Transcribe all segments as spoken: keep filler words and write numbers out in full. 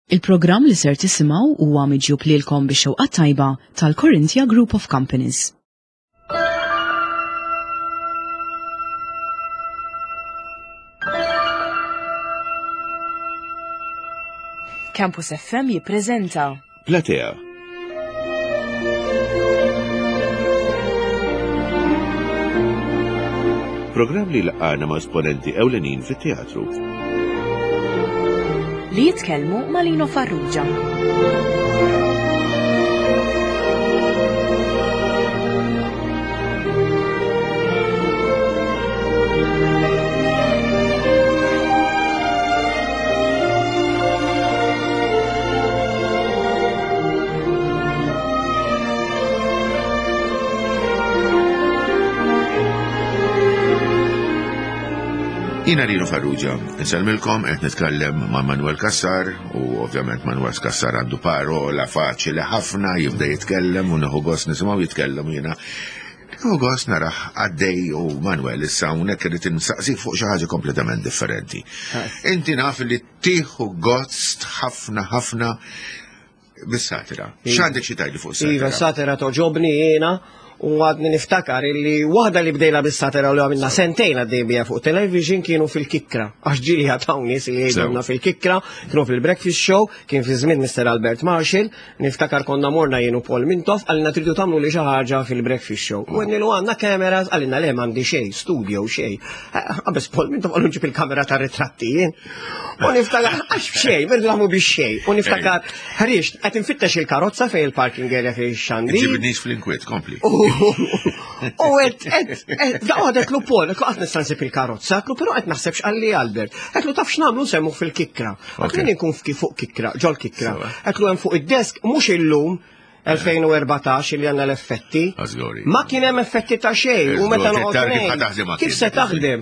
Il-programm li ser tisimgħu huwa miġjub lilkom bix-xewqa tajba tal-Corinthia Group of Companies. Campus F M jippreżenta Platea. Programm li laqana ma' esponenti ewlenin fit-teatru. Li jitkellmu ma' Lino Farrugia. Jina Lino Farrugia, nsalmilkom qed nitkellem ma' Manuel Kassar u ovvjament Manuel Kassar għandu parola faċili ħafna jibda jitkellem u nieħu gost nisimgħu jitkellem u jiena nieħu gost naraħ għaddej u Manuel issa hawnhekk irid insaqsik fuq xi ħaġa kompletament differenti. Inti naf li tieħu gost ħafna ħafna bis-satira. X'għandek xi tgħidli fuq is-satira? Iva, s-satira toġobni jiena. U għadni niftakar illi waħda li bdejla bis-satira li għamilna sentejn għaddej bija fuq television kienu fil-Kikra. Għax ġili għataw nis li jgħiduna fil-Kikra, kienu fil-Breakfast Show, kien fi żmien mister Albert Marshall, niftakar konna morna jienu Paul Mintoff, għalina tridu tamlu li xi ħaġa fil-Breakfast Show. U għenni lu għanna kameras, għalina le m'għandi xej, studio xej. Għabes Paul Mintoff għallu ġib il-kamera ta' ritratti jien. U niftakar, għax xej, verdu għamu biex xej. U niftakar, ħarix, għet nfittex il-karozza fej il-parking area fej xandi. Ġibnis fl-inkwiet, kompli. U għed, għed, għadet lu Paul, għed għat nistansib il-karozza, għed pero għed naħsebx għalli Albert, għed lu tafx namlu semmu fil-Kikra, għed li nkun fuq Kikra, ġol Kikra, għed lu għem fuq id-desk, mux il-lum, elfejn u erbatax li għanna l-effetti, ma kien hemm effetti ta' xej, u meta noqgħod kif se taħdem?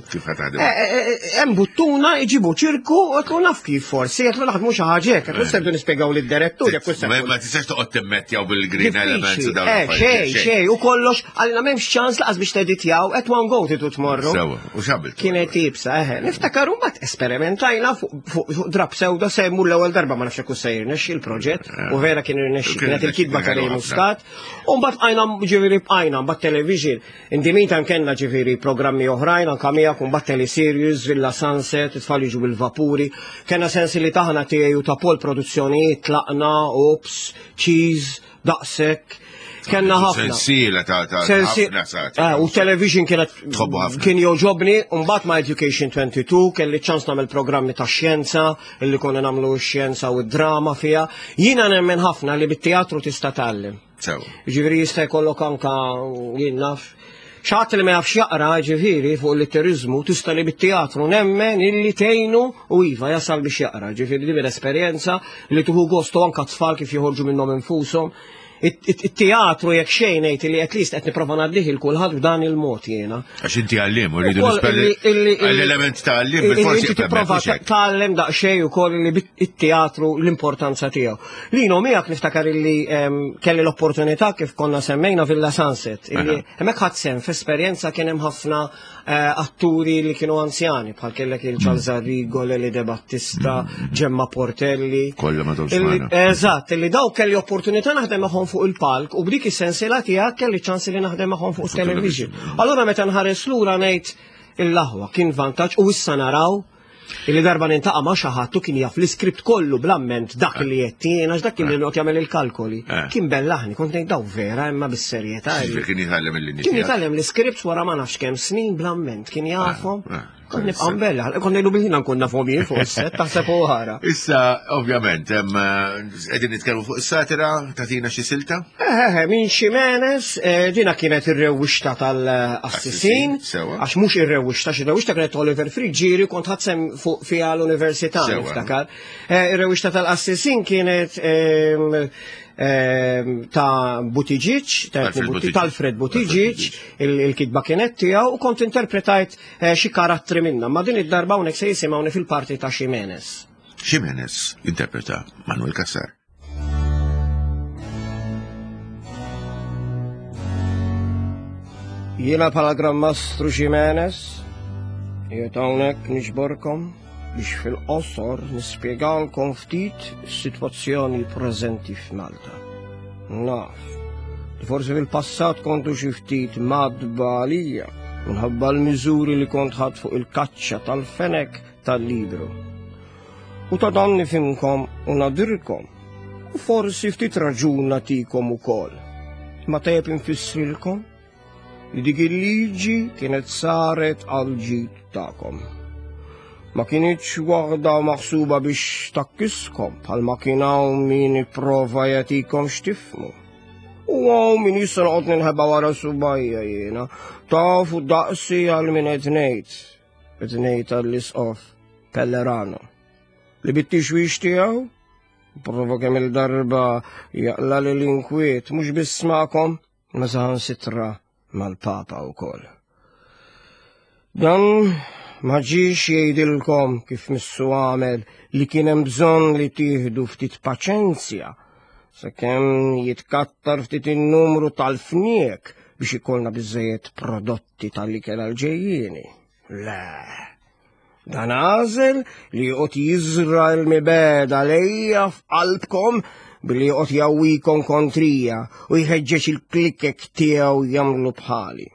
Hemm buttuna iġibu ċirku u qed naf kif forsi qed naħdmu xi ħaġa hekk, qed nistgħu nispjegaw lid-direttur jekk issa. Ma tistax toqgħod timmettjaw bil-green elements u dawn. Xej, xej, u kollox għalina m'hemmx ċans laqas biex teditjaw qed one go titu tmorru. Sewa, u x'għamilt? Kienet ibsa, eħe. Niftakar u mbagħad esperimentajna fuq drab sewda se jmur l-ewwel darba ma nafx hekk se jirnexxi il-proġett u vera kien irnexxi kienet il-kidba Muscat, un bat għajna ġiviri b'għajna, bat television. In the meantime kena ġiviri programmi oħrajn, anka miegħek un bat teleseries, Villa Sunset, it-tfal jiġu bil-vapuri. Kena sensi li taħna tiegħu ta' pol produzzjonijiet, tlaqna, Ops, Cheese, Daqsek. Kenna ħafna. Sensila ta' ta' ħafna sati. U television kienet kien joġobni, un bat ma' Education twenty-two, kelli ċans nagħmel programmi ta' xjenza, illi konna nagħmlu xjenza u d-drama fija. Jiena nemmen ħafna li bit-teatru tista' tgħallem. Ġifieri jista' jkollok anka jien naf. Xaħat li ma jafx jaqra ġifieri fuq il-litterizmu tista' li bit-teatru nemmen illi tgħinu u iva jasal biex jaqra. Ġifieri din l-esperjenza li tuħu gostu anka tfal kif joħorġu minnhom infushom. Il-teatru jek xejnejt li at least qed nipprova ngħaddih il-kulħadd b'dan il-mod jiena. Għax inti għallim, uridu nispelli l-element ta' għallim bil-forsi inti tipprova tgħallem daqsxejn ukoll li it-teatru l-importanza tiegħu. Lino miegħek niftakar illi kelli l-opportunità kif konna semmejna Villa Sunset, illi hemmhekk ħadd sehem f'esperjenza kien hemm ħafna atturi li kienu anzjani, bħal kellek il-Charles Arrigo, Lili De Battista, Gemma Portelli. Kollha ma tawx Eżatt, illi daw kelli opportunità naħdem magħhom fuq il-palk u b'dik is-sensiela tiegħek kelli ċansi li naħdem magħhom fuq television. Allura meta nħares lura ngħid il-laħwa kien vantaġġ u issa naraw illi darba nintaqa' ma' xi ħadd kien jaf l-iskript kollu bl-amment dak li qed jien għax dak kien li noqgħod jagħmel il-kalkoli. Kien bellaħni, kont ngħid daw vera imma bis-serjetà. Kien jitgħallem il-linji. Kien jitgħallem l-iskript wara ma nafx kemm snin bl-amment, kien jafhom. Kont nibqa' mbella, kont ngħidu bil-ħin nkun nafhom jien fuq is-set taħseb u ħara. Issa, ovvjament, qegħdin nitkellmu fuq is-satira, tagħtina xi silta? Eħe, minn Ximenes, dina kienet ir-rewwixta tal-Assisin, għax mhux ir-rewwixta, xi rewwixta kienet Oliver Friġġieri kont ħadsem fuq fiha l-Università niftakar. Ir-rewwixta tal-Assisin kienet ta' Buttigieg, tal-Fred Buttigieg, il-kitba kienet tiegħu u kont interpretajt xi karattri minnha, ma din id-darba hawnhekk se jisimgħuni fil-parti ta' Ximenes. Ximenes interpreta Manuel Kassar. Jiena bħala Gran Mastru Ximenes, jiet hawnhekk niġborkom biex fil-qosor nispjegalkom ftit is-sitwazzjoni preżenti f'Malta. Naf, li forsi fil-passat kontu xi ftit madba għalija minħabba l-miżuri li kont ħadd fuq il-kaċċa tal-fenek tal-Libru. U ta' dan nifhimkom u nadirkom, u forsi ftit raġun nagħtikom ukoll. Ma tajjeb infissrilkom li dik il-liġi kienet saret għal ġid tagħkom. Ma kienitx waħda maħsuba biex takkiskom bħalma kien hawn min ipprova jagħtikom x'tifhmu. U għaw min jissa noqgħod ninħebba wara subajja jiena, tafu daqsi għal min qed ngħid, qed ngħid għall-isqof Pellerano. Li bit-tixwix tiegħu prova kemm il-darba jaqla l-inkwiet mhux biss magħkom ma saħansitra mal-Papa wkoll. Dan ma ġiex jgħidilkom kif missu għamel li kien hemm bżonn li tieħdu ftit paċenzja sakemm jitkattar ftit in-numru tal-fniek biex ikollna biżżejjed prodotti tal-ikel għal-ġejjieni. Le, dan għażel li jqgħod jiżra l-mibeda lejja f'qalbkom billi jqgħod jawwikom kontrija u jħeġġeġ il-klikek tiegħu jagħmlu bħali.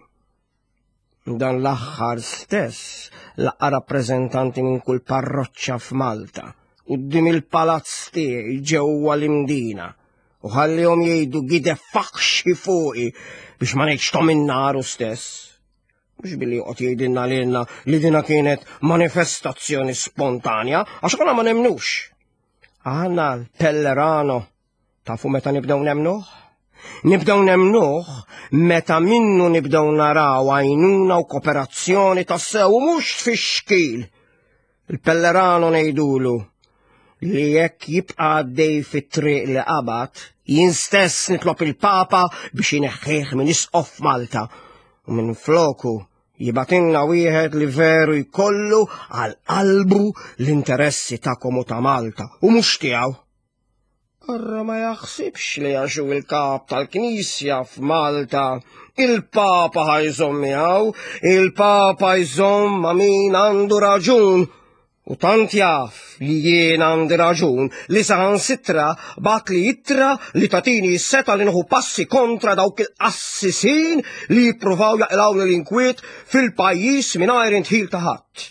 Dan l-aħħar stess laqqa rappreżentanti minn kull parroċċa f'Malta quddiem il-palazz tiegħi ġewwa l-imdina u ħallihom jgħidu gide faħxi fuqi biex ma ngħidx tom in-naru stess. Mhux billi joqgħod jgħidilna lilna li dina kienet manifestazzjoni spontanja għax aħna ma nemnux. Aħna l-Pellerano tafu meta nibdew nemnuh? Nibdew nemnuh meta minnu nibdew naraw għajnuna u kooperazzjoni tas-sew u mhux fix-xkil. Il-Pellerano ngħidulu li jekk jibqa' għaddej fit-triq li qabad, jien stess nitlob il-Papa biex ineħħih minn isqof Malta u minn floku jibatinna wieħed li veru jkollu għal qalbu l-interessi tagħkom u ta' Malta u mhux tiegħu. Arra ma jaħsibx li għaxu il-kap tal-Knisja f'Malta il-Papa ħajżomm miegħu, il-Papa jżomm ma' min għandu raġun. U tant jaf li jien għandi raġun li saħansitra bat li jittra li tatini s-seta li nħu passi kontra dawk il-assisin li jippruvaw jaqlaw l-inkwiet fil-pajjiż mingħajr intħil ta' ħadd.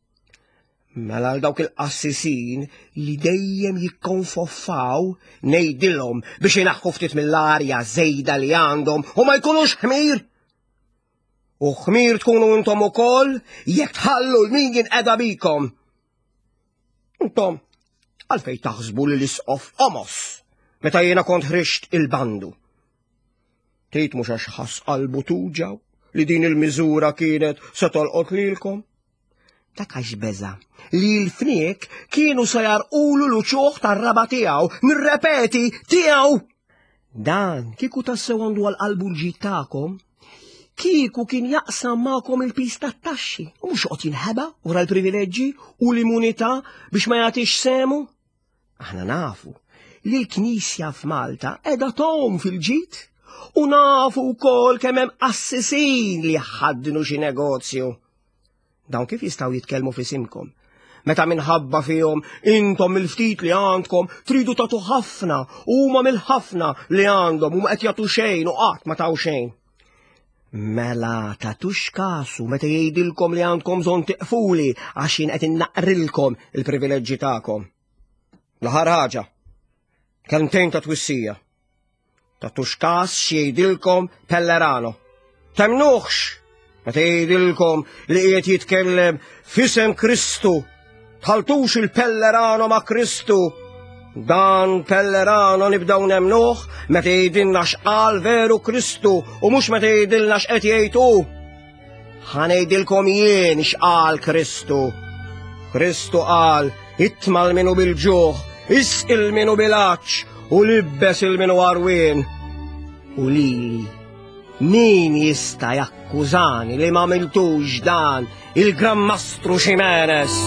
Mela l dawk il-assisin li dejjem jikkonfoffaw ngħidilhom biex inaħħu ftit mill-arja żejda li għandhom u ma jkunux ħmir. U ħmir tkunu intom ukoll jekk tħallu l-min jinqeda bikom. Intom, għalfej taħsbu li l-isqof omos, meta jiena kont ħrixt il-bandu. Tejt mhux għax ħass qalbu tuġaw li din il-miżura kienet se tolqot lilkom? Dak għax beża li l-fniek kienu se jarqulu l-uċuħ tar-raba tiegħu, nirrepeti tiegħu. Dan kieku tassew għandu għal-qalbu l-ġid tagħkom, kieku kien jaqsam magħkom il-pis tat-taxxi u mhux qed jinħeba wara l-privileġġi u l-immunità biex ma jagħtix semu. Aħna nafu li l-Knisja f'Malta qiegħda tom fil-ġid u nafu wkoll kemm hemm assisin li jħaddnu xi negozju. Dawn kif jistgħu jitkellmu f'isimkom meta minħabba fihom intom il-ftit li għandkom tridu tagħtu ħafna u huma mill-ħafna li għandhom huma qed jagħtu xejn u qatt ma taw xejn. Mela tatux kasu meta jgħidilkom li għandkom bżonn tiqfuli għax jien qed innaqrilkom il-privileġġi tagħkom. L-aħħar ħaġa, kelmtejn ta' twissija. Tatux kas x'jgħidilkom Pellerano. Temnuħx meta jgħidilkom li qiegħed jitkellem f'isem Kristu. Tħaltux il-Pellerano ma' Kristu. Dan Pellerano nibdaw nemnuh meta jgħidilna x'qal veru Kristu u mhux meta jgħidilna x'qed jgħid hu. Ħanejdilkom jien x'qal Kristu. Kristu qal itmal minu bil-ġuħ, isqil minu bil-għaġġ u libbes il-minu għarwien. U lili min jista' jakkużani li ma għamiltux dan il-Gran Mastru Ximenes?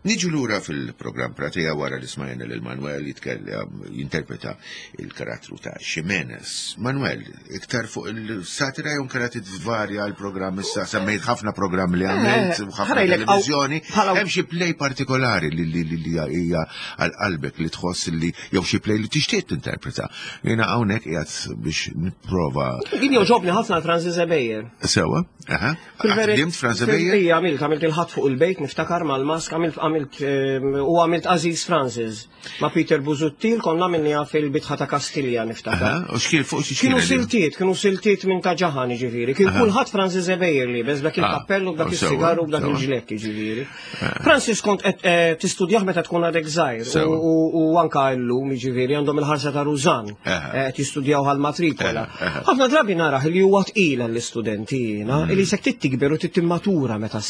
Niġu lura fil-programm Pratija wara li smajna lil Manuel jitkellem jinterpreta il-karattru ta' Ximenez. Manuel, iktar fuq il-satira jew kienet tvarja l-programm issa semmejt ħafna programm li għamilt u ħafna televiżjoni. Hemm xi play partikolari li hija għal qalbek li tħoss li jew xi play li tixtieq tinterpreta. Jiena hawnhekk qiegħed biex nipprova. Jien joġobni ħafna Franzi Zebejjer. Sewa, aha. Għadimt Franzi Zebejjer? Ija, għamilt, għamilt il-ħadd fuq il-bejt, niftakar mal-mask, għamilt għamilt u għamilt Aziz Francis ma' Peter Buzuttil, konna minnija fil-bitħa ta' Kastilja niftakar. U xkien fuq xi Kienu siltiet, kienu siltiet minn ta' ġaħan ġifieri. Kien kulħadd Francis Zebejjer li bez dak il-kappellu, dak il-sigaru, dak il-ġlekki ġifieri. Francis kont tistudjaħ meta tkun għadek żgħir u anka llum ġifieri għandhom il-ħarsa ta' Rużan tistudjaw għall-matrikola. Ħafna drabi naraħ li huwa tqila l-istudenti jiena li se tikber u tittimmatura meta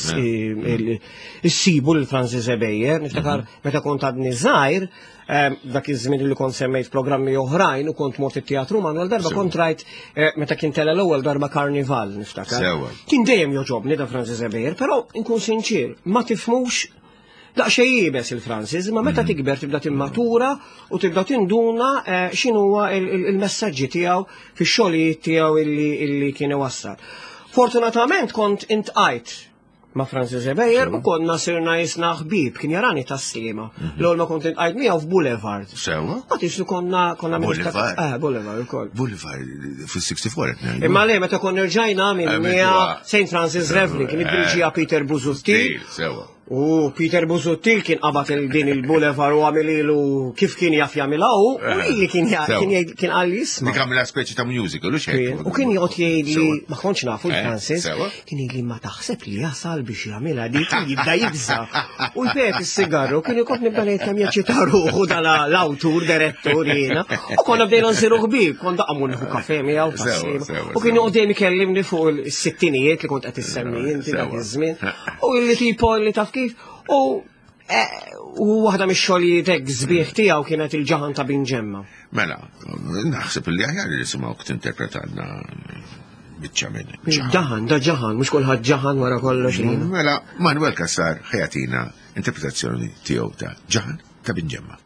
issibu lil Francis Zebejjer, niftakar meta kont għadni żgħir, dak iż-żmien li kont semmejt programmi oħrajn u kont mort it-teatru Manuel darba kont rajt meta kien tela l-ewwel darba Karnival niftakar. Kien dejjem joġobni da Francis Zebejjer, però nkun sinċir, ma tifhmux daqsxejn jibes il-Francis, imma meta tikber tibda timmatura u tibda tinduna x'inhuwa il-messaġġi tiegħu fix-xogħlijiet tiegħu illi kien iwassal. Fortunatament kont intqajt ma' Francis Zebejjer u konna sirna jisna ħbib, kien jarani tas-sliema. L-ewwel ma kont intqajt miegħu f'Boulevard. Sewa? Ma tixlu konna konna Boulevard. Eh, Boulevard ukoll. Boulevard fis-sixty-four qed Imma le meta kon nerġajna minn miegħa Saint Francis Reverie kien iddirġija Peter Buzuttil. Sewa. U Peter Buzuttil kien qabad din il-Boulevard u għamililu kif kien jaf jagħmilha u li kien kien qal jisma'. Dik għamilha speċi ta' musical u xejn. U kien joqgħod jgħidli ma kontx nafu l-Francis, kien jgħidli ma taħseb li jasal biex jagħmilha dik jibda jibża. U jpep is-sigaru kien ikoll nibda ngħid kemm jaċċita ruħu dal l-awtur, direttur jiena. U konna bdejna nsiru ħbieb, kont daqqa murħu kafè miegħu tas-sliema. U kien joqgħod ikellimni fuq is-sittinijiet li kont qed issemmi inti dak iż-żmien. U li tipo li taf U waħda mix-xogħlijiet hekk sbieħ tiegħu kienet il-ġaħan ta' Bin Ġemma. Mela, naħseb li aħjar li nisimgħu tinterpretanna biċċa minn. Ġaħan, da ġaħan, mhux kulħadd ġaħan wara kollox li. Mela, Manuel Kassar ħajatina interpretazzjoni tiegħu ta' ġaħan ta' Bin Ġemma.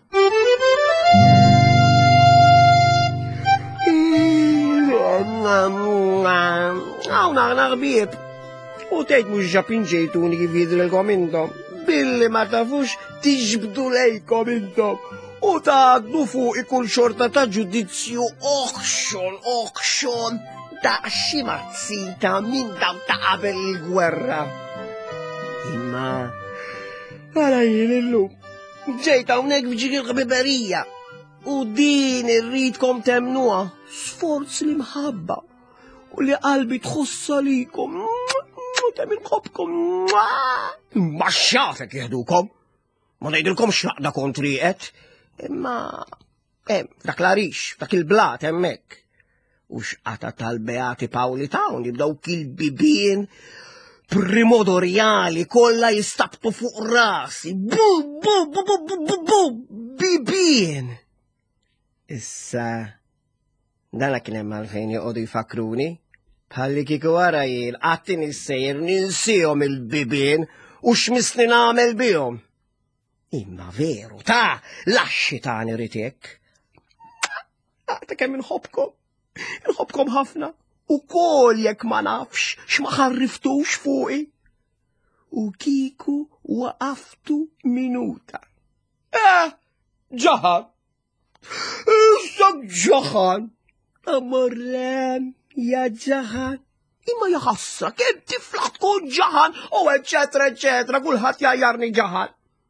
Għawna ħbieb. U tgħid mhux ġabin ġejtuni kif jidrilkom intom. Billi ma tafux tiġbdu lejkom intom u tgħaddu fuq ikun xorta ta' ġudizzju oħxon, oħxon ta' xi mazzita minn daw ta' qabel il-gwerra. Imma għala jien illum ġejt hawnhekk b'ġieg il-ħbiberija u din irridkom temnuha sforz li mħabba u li qalbi tħossa likom. Temmin kopkom, ma xafek jihdukom, ma nejdilkom xaqda kontriqet, imma, em, dak larix, dak il-blat emmek. U xqata tal-Beati Pawli Town jibdaw kil-bibien primodorjali kolla jistabtu fuq rasi, bu, bu, bu, bu, bu, bu, bu, bibien. Issa, dana kienem għalfejn joqodu jifakruni, bħalli kiku għara jien, għattin il-sejr ninsijom il-bibien u xmisni namel bijom. Imma veru, ta' laxxi ta' niritek. Għata kemm inħobkom, inħobkom ħafna, u kol jek ma nafx xmaħarriftux fuqi. U kiku waqaftu minuta. Eh, ġaħan. Issa ġaħan. Amorlem. Ja ġaħan, imma jaħassa, kem tifla tkun ġaħan, u eccetera, eccetera, kulħadd jajjarni ġaħan.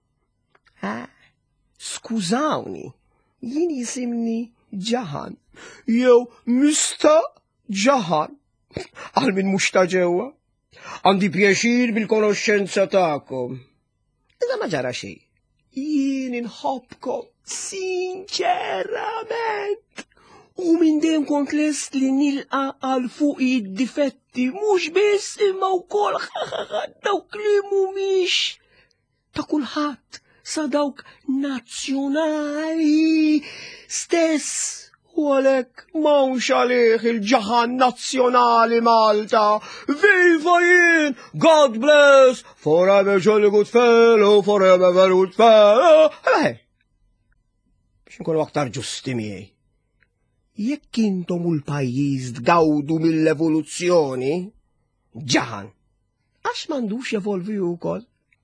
Skużawni, jien jisimni ġaħan, jew mista ġaħan, għal min mhux ta' ġewwa. Għandi pjaċir bil-konoxxenza tagħkom. Iżda ma ġara xejn. Jien inħobbkom sinċerament. U minn dejjem kont lest li nilqa għal fuq id-difetti, mhux biss imma wkoll dawk li mhumiex ta' kulħadd sa dawk nazzjonali stess U għalek mawx għalih il-ġaħan nazzjonali Malta. Viva jien! God bless! Forever jolly good fellow, forever very good fellow. Eħe, biex nkunu aktar ġusti miegħi. Jekk intom u l-pajjiż tgawdu mill-evoluzzjoni, ġaħan, għax m'għandux evolvi wkoll?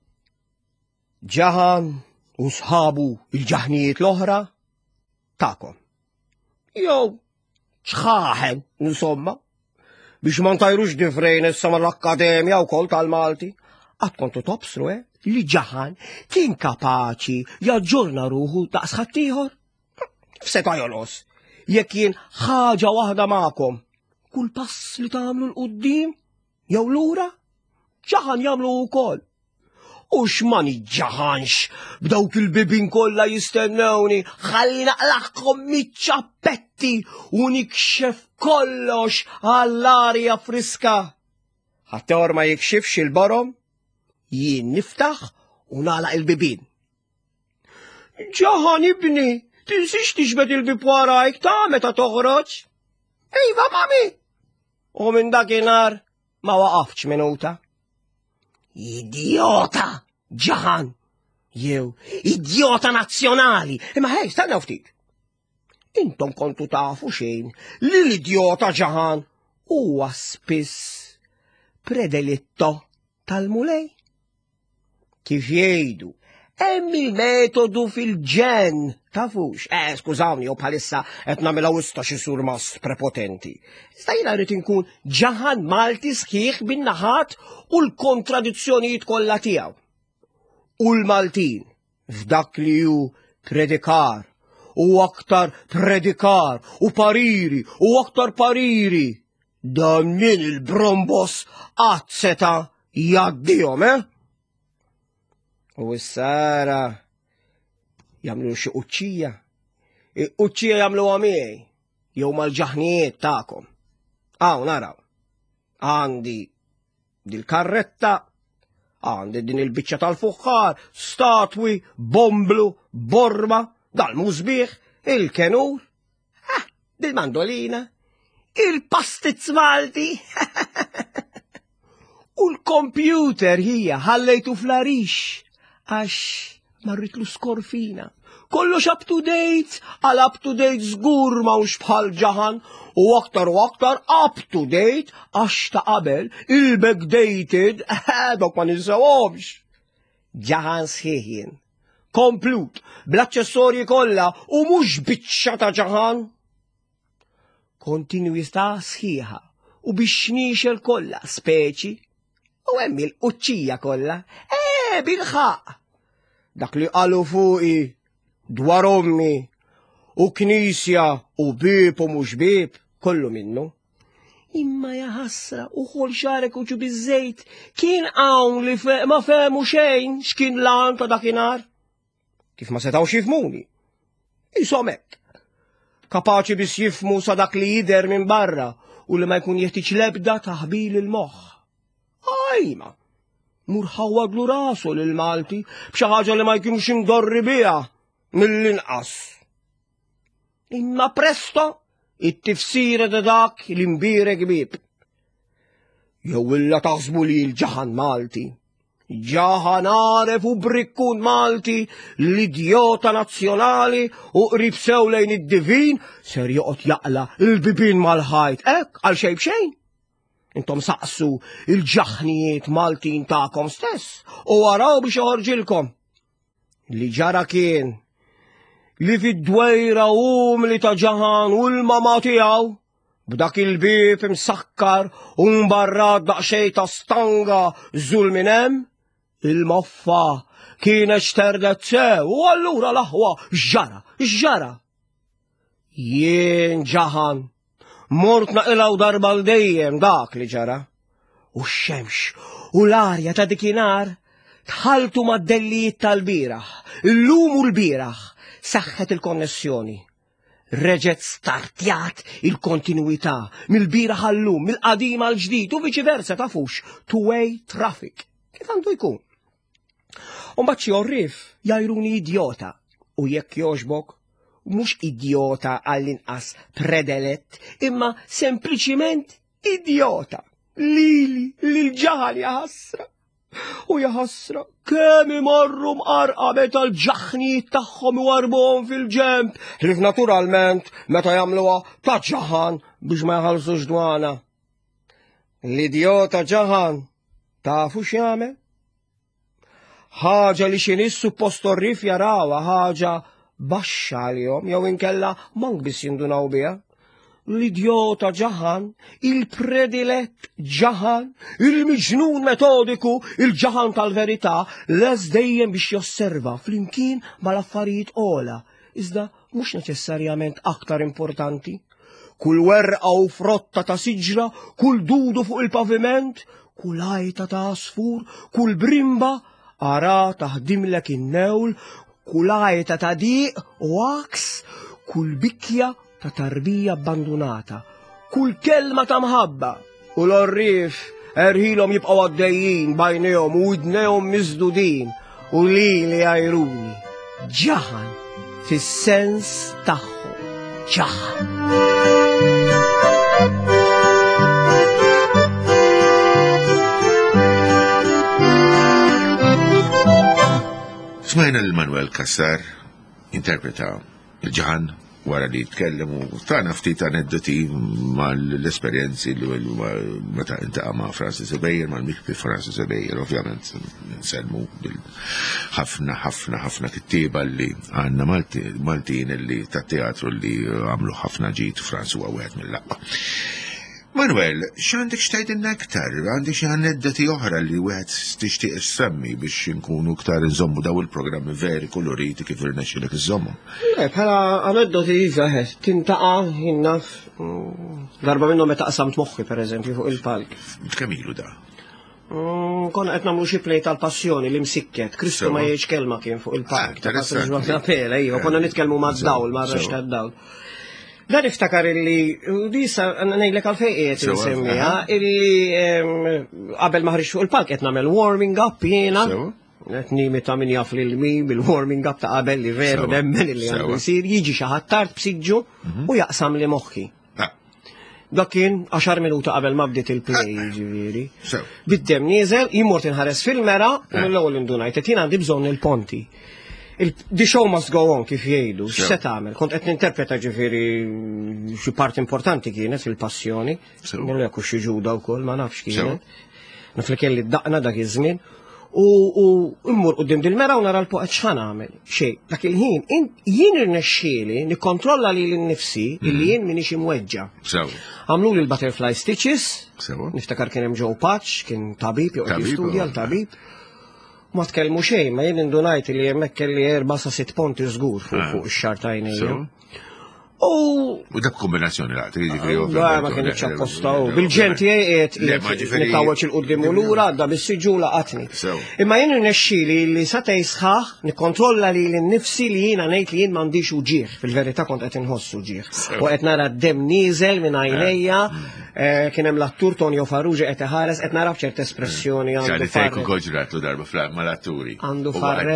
Ġaħan u sħabu il-ġaħnijiet l-oħra tagħkom. Jow, ċħaħen, insomma, biex ma ntajrux difrejn issa mal-Akkademja wkoll tal-Malti. Għad kontu tobsru, eh, li ġaħan kien kapaċi jaġġorna ruħu daqs ħaddieħor. F'seta' jolos, jekk jien ħaġa waħda magħkom, kull pass li tagħmlu l-qudiem jew lura, ġaħan jagħmlu wkoll. U x'mani ġaħanx b'dawk il-bibin kollha jistennewni, ħalli naqlaħkom miċċappetti u nikxef kollox għall-arja friska. Ħaddehor ma jikxifx il-borom, jien niftaħ u nagħlaq il-bibin. Ġaħan ibni, tinsix tixbed il-bib warajk ta' meta toħroġ? Iva mami! U minn dakinhar ma waqafx minuta. Idiota, ġaħan, jew idiota nazzjonali. Imma hej, stanna ftit. Intom kontu tafu xejn li l-idiota ġaħan huwa spiss predelitto tal-mulej. Kif jgħidu, hemm il-metodu fil-ġen, tafux, eh, skużawni, u bħalissa qed nagħmilha wista xi sur mas prepotenti. Iżda jiena rrid inkun ġaħan Malti sħiħ bin-naħat u l-kontradizzjonijiet kollha tiegħu. U l-Maltin f'dak li hu predikar u aktar predikar u pariri u aktar pariri. Dan min il-brombos qatt seta' jgħaddihom, eh? U s-sara jamlu xi uċċija. Uċċija jamlu għamiej, jew mal-ġaħnijiet ta'kom. Għaw, naraw. Għandi dil-karretta, għandi din il-biċċa tal-fuħħar, statwi, bomblu, borma, dal-mużbieħ, il-kenur, ah, dil-mandolina, il-pastizz Malti, u l-kompjuter hija ħallejtu fl-arix. Għax marritlu skorfina. Kollox up to date, għal up to date żgur mawx bħal ġaħan, u aktar u aktar up to date għax ta' qabel il-backdated, dok ma ninsawhomx. Ġaħan sħiħin, komplut, bl-aċċessorji kollha u mhux biċċa ta' ġaħan. Kontinwità sħiħa u biex nixel kollha speċi u hemm il-quċċija kollha. Eh, bil-ħaq. Dak li qalu fuqi dwar ommi u knisja u bib u mhux bib kollu minnu. Imma jaħassra u ħol xarek uġu biż-żejt kien hawn li fe, ma fehmu xejn x'kien lan ta' dakinhar. Kif ma setgħux jifhmuni. Ishom hekk. Kapaċi biss jifhmu sa dak li jidher minn barra u li ma jkun jeħtieġ l-ebda taħbil il-moħħ. Ajma. Murħawadlu rasu lil-Malti b'xi ħaġa li ma jkunux indorri biha mill-inqas. Imma presto it-tifsira ta' dak l-imbirek bib. Jew illa taħsbu li l-ġaħan Malti. Ġaħan għaref u brikkun Malti l-idjota nazzjonali u qrib sew lejn id-divin ser joqgħod jaqla l-bibin mal-ħajt. Hekk għal xejn b'xejn. Intom saqsu il-ġaħnijiet Maltin ta'kom stess u waraw biex joħorġilkom. Li ġara kien li fid-dwejra umli ta' ġaħan u l-mama tiegħu b'dak il-bib imsakkar u mbarrad daqsxejn ta' stanga żul minn hemm, il-moffa kienet xterdet sew u allura l-aħwa x'ġara, x'ġara. Jien ġaħan mort naqilaw darba l-dejjem dak li ġara. U x-xemx u l-arja ta' dikinhar tħaltu mad-dellijiet tal-bieraħ, illum u l-bieraħ saħħet il-konnessjoni. Reġet startjat il-kontinuità mill-bieraħ għall-lum, mill-qadim għall-ġdid u viċiversa tafux, two-way traffic. Kif għandu jkun? U mbagħad xi orrif jajruni idjota u jekk jogħġbok mhux idiota għall-inqas predelet, imma sempliċiment idiota. Lili, lil ġaħal jaħasra. U jaħasra, kemm imorru mqarqa meta l-ġaħnijiet tagħhom iwarbuhom fil-ġemp, li naturalment meta jagħmluha ta' ġaħan biex ma jħallsux dwana. L-idiota ġaħan tafu x'jagħmel? Ħaġa li xi nies suppost orrif jarawha ħaġa baxxa għalihom jew inkella mank biss jindunaw biha. L-idiota ġaħan, il-predilet ġaħan, il-miġnun metodiku, il-ġaħan tal-verità, les dejjem biex josserva flimkien mal-affarijiet ola, iżda mhux neċessarjament aktar importanti. Kull werqa u frotta ta' siġra, kull dudu fuq il-paviment, kull ajta ta' asfur, kull brimba, ara taħdimlek in-newl, kull ajta ta' diq u aks, kull bikja ta' tarbija abbandunata, kull kelma ta' mħabba, u l-orrif erħilhom jibqgħu għaddejjin bajnejhom u widnejhom miżdudin u lili għajruni. Ġaħan fis-sens tagħhom. Ġaħan. Smajna l-Manuel Kassar interpreta il-ġaħan wara li jitkellem u tana ftit aneddoti mal-esperjenzi li meta intaqa' ma' Francis Ebejjer, mal-mikbi Francis Ebejjer, ovvjament nselmu ħafna ħafna ħafna kittieba li għandna Maltin li tat-teatru li għamlu ħafna ġid Franz huwa wieħed mill-aqwa. Manuel, x'għandek x'tgħidilna aktar? Għandek xi aneddoti oħra li wieħed tixtieq issemmi biex inkunu aktar inżommu daw il-programmi veri koloriti kif irnexxilek iżommhom? Bħala aneddoti iżgħar tintaqa' jinnaf darba minnhom meta qsamt moħħi pereżempju fuq il-palk. Kemm ilu da? Konna qed nagħmlu xi plej tal-passjoni li msikket, Kristu ma jgħidx kelma kien fuq il-palk. Konna nitkellmu mad-dawl, ma' rrex tad-dawl. Dan iftakar illi, disa ngħidlek għalfejn qiegħed insemmiha, illi qabel ma ħriġ fuq il-palk qed nagħmel warming up jiena. Qed nimi ta' min jaf lil min bil-warming up ta' qabel li veru nemmen illi għandu jsir, jiġi xi ħadd tard b'siġġu u jaqsam li moħħi. Dak kien għaxar minuta qabel ma bdiet il-play ġifieri. Biddem nieżel, jimmort inħares fil-mera u mill-ewwel indunajt qed jien għandi bżonn il-ponti. The show must go on kif jgħidu, x'se tagħmel? Kont qed ninterpreta ġifieri xi part importanti kienet fil-passjoni, millu jekk xi ġuda wkoll ma nafx kienet. Naf li kelli daqna dak iż-żmien u immur quddiem dil-mera u nara l-poqgħet x'ħan nagħmel. Xejn, dak il-ħin jien irnexxieli nikkontrolla lili nnifsi illi jien m'iniex imweġġa. Għamlu li l-butterfly stitches, niftakar kien hemm Joe Patch, kien tabib jew qed jistudja l-tabib. Ma tkellmu xejn, ma jien indunajt li hemmhekk kelli erba' sa sitt ponti żgur fuq ix-xahar ta' għajnejja. U dak kombinazzjoni laqt, jiġifieri ovvjament. Ma kienx appostaw. Bil-ġenti qiegħed nittawweġ il-qudiem u lura għadda bis-siġġu laqatni. Imma jien irnexxieli li seta' jisħaħ nikkontrolla lili nnifsi li jiena ngħid li jien m'għandix uġigħ, fil-verità kont qed inħoss uġigħ. U qed nara d-demm nieżel minn għajnejja, kien hemm l-attur Tonio Farrugia qed iħares qed nara b'ċerta espressjoni għandu farret. Goġratlu darba mal-atturi. Għandu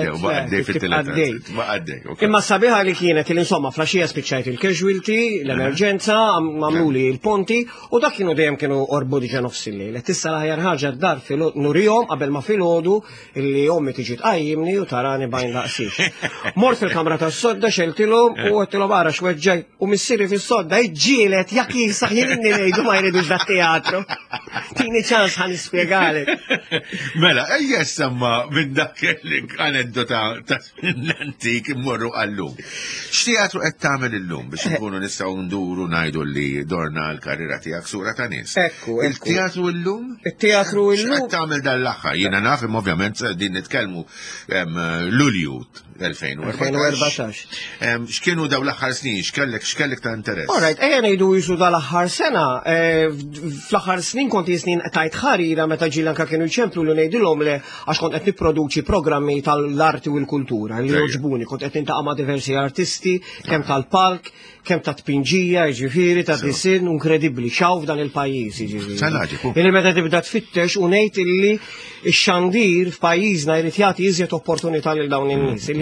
farret. Imma sabiħa li kienet il-insomma flaxija spiċċajt il-casualty, l-emerġenza, għamlu li il-ponti u dak kienu dejjem kienu orbu diġà nofs il-lejl. Tissa l-aħjar ħaġa d-dar nurihom qabel ma filgħodu illi ommi tiġi tqajjimni u tarani bajn daqsix. Mort fil-kamra tas-sodda xeltilhom u qedtilhom ara x'weġġej u missieri fis-sodda jġielet jekk jisaħ jien inni ngħidu ma jridux dak-teatru. Tini ċans ħan nispjegalek. Mela, ejja semma minn dak l-anedota tal-antik immorru għallum. X'teatru qed tagħmel illum biex nkunu nistgħu nduru ngħidu li dorna l-karriera tiegħek sura ta' nies. Ekku, il-teatru illum? Il-teatru illum. X'qed tagħmel dan l-aħħar? Jiena naf ovvjament din nitkellmu Lulju elfejn u erbatax. X'kienu daw l-aħħar snin, x'kellek x'kellek ta' interess? Alright, ejja ngħidu jisu dal-aħħar sena. Fl-aħħar snin kont jisnin tajt ħarira meta ġil anke kienu jċemplu li ngħidilhom le għax kont qed nipproduċi programmi tal-arti u l-kultura li joġbuni, kont qed nintaqa' ma' diversi artisti, kemm tal-palk, kemm ta' tpinġija, ġifieri ta' disin inkredibbli xaw f'dan il-pajjiż jiġifieri. Illi meta tibda tfittex u ngħid illi x-xandir f'pajjiżna jrid jagħti iżjed opportunità lil dawn in-nies. Illi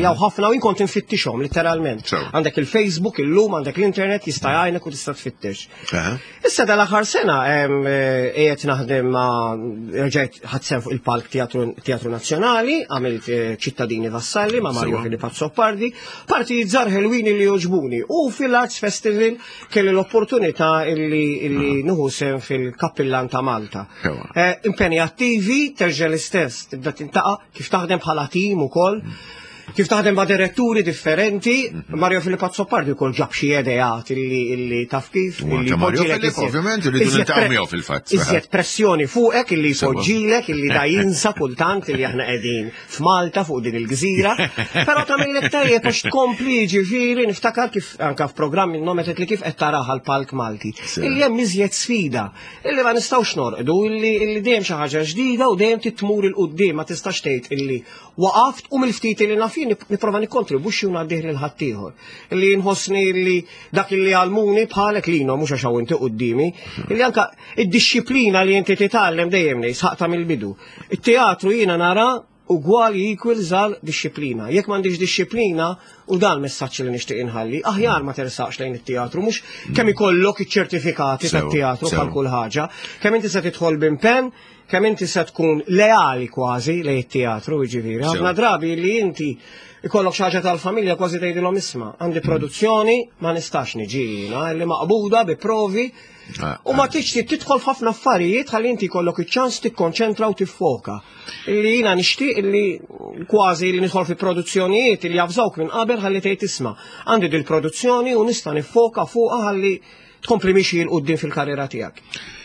li hawn ħafna u inkont infittixhom letteralment. Għandek il-Facebook, illum għandek l-internet jista' jgħinek u tista' tfittex. Issa dal-aħħar sena qiegħed naħdem ma' rġajt ħadsem fuq il-palk Teatru Nazzjonali, għamilt ċittadini vassalli ma' Mario Filippo Zoppardi, partijiet żgħar ħelwini li jogħġbuni u fil-Arts Festival kelli l-opportunità illi nuħu sem fil-Kappillan ta' Malta. Impenni attivi, terġa' l-istess, tibda tintaqa' kif taħdem bħala tim ukoll, kif taħdem ma' diretturi differenti. Mario Filippo Zoppardi wkoll ġab xi ideat illi taf kif illi Mario Filippo ovvjament irridu niltaqgħu miegħu fil-fatt. Iżjed pressjoni fuqek illi jpoġġilek illi da jinsa kultant illi aħna qegħdin f'Malta fuq din il-gżira, però tagħmilek tajjeb għax tkompli ġifieri niftakar kif anke f'programm innomet li kif qed taraha l-Palk Malti. Illi hemm iżjed sfida, illi ma nistgħux norqdu, illi dejjem xi ħaġa ġdida u dejjem titmur il quddiem ma tistax tgħid illi waqaft u mill-ftit li nafin niprova nikkontribwixxi u ngħaddih lil ħaddieħor. Illi nħossni li dak li għalmuni bħalek lino mhux għax hawn inti qudiemi, illi anke id-dixxiplina li inti titgħallem dejjem ngħid saqta mill-bidu. It-teatru jiena nara ugwali equals għal dixxiplina. Jekk m'għandix dixxiplina u dan messaġġ li nixtieq inħalli, aħjar ma tersaqx lejn it-teatru, mhux kemm ikollok iċ-ċertifikati tat-teatru bħal kull ħaġa, kemm inti se tidħol b'impenn, kemm inti se tkun leali kważi lejn it-teatru, jiġifieri. Ħafna drabi li inti ikollok xi ħaġa tal-familja kważi tgħidilhom isma' għandi produzzjoni ma nistax niġi jiena li maqbuda bi provi u ma tiġi tidħol f'ħafna affarijiet ħalli inti jkollok iċ-ċans tikkonċentra u tiffoka. Illi jiena nixtieq illi kważi li nidħol fi produzzjonijiet li jafżawk minn qabel ħalli tgħid isma' għandi dil produzzjoni u nista' niffoka fuqha ħalli tkompli mixi l quddiem fil-karriera tiegħek.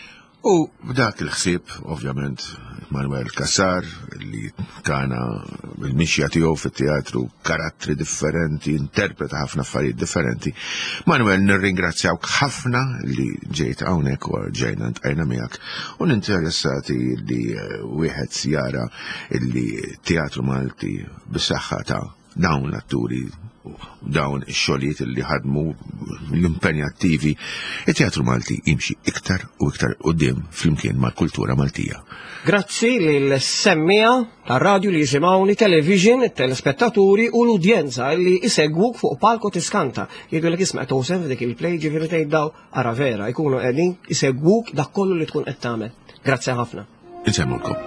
U b'dak il-ħsieb, ovvjament, Manuel Kassar, li kana il-mixja tiegħu fit-teatru karattri differenti, interpreta ħafna affarijiet differenti. Manuel, nirringrazzjawk ħafna li ġejt hawnhekk u ġejna ntqajna miegħek u ninteressati li wieħed jara li teatru Malti bis-saħħa ta' dawn l-atturi dawn ix-xogħlijiet li ħadmu l-impenjattivi, it-Teatru Malti jimxi iktar u iktar quddiem flimkien mal-kultura Maltija. Grazzi lill-semmija tar-radju li jisimgħuni, television, it-telespettaturi u l-udjenza li isegwuk fuq palko tiskanta. Jgħidulek isma' qed towsem f'dik il-play ġifieri tgħiddaw ara vera, jkunu qegħdin isegwuk dak kollu li tkun qed tagħmel. Grazzi ħafna. Insemmulkom.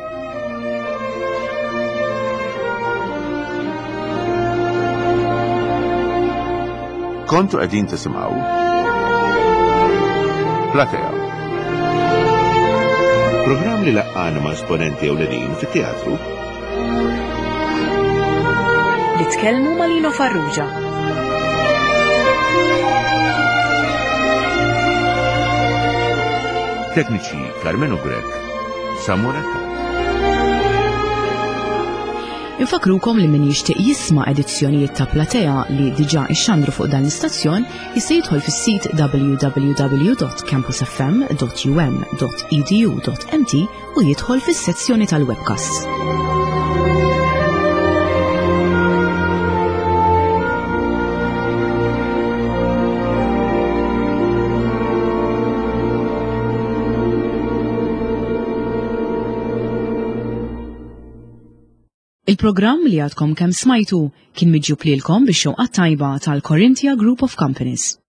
Kontu qegħdin tisimgħu Platea. Programm li laqqana ma' esponenti ewlenin fit-teatru li tkellmu ma' Lino Farrugia. Tekniċi Carmen Ugrek, Samoretta. Infakrukom li min jixtieq jisma' edizzjonijiet ta' Platea li diġà ixxandru fuq dan l-istazzjon jista' jidħol fis-sit w w w dot campus f m dot u m dot e d u dot m t u jidħol fis-sezzjoni tal-webcast. Il-programm li għadkom kemm smajtu kien miġġub lilkom bix-xewqa tajba tal-Corinthia Group of Companies.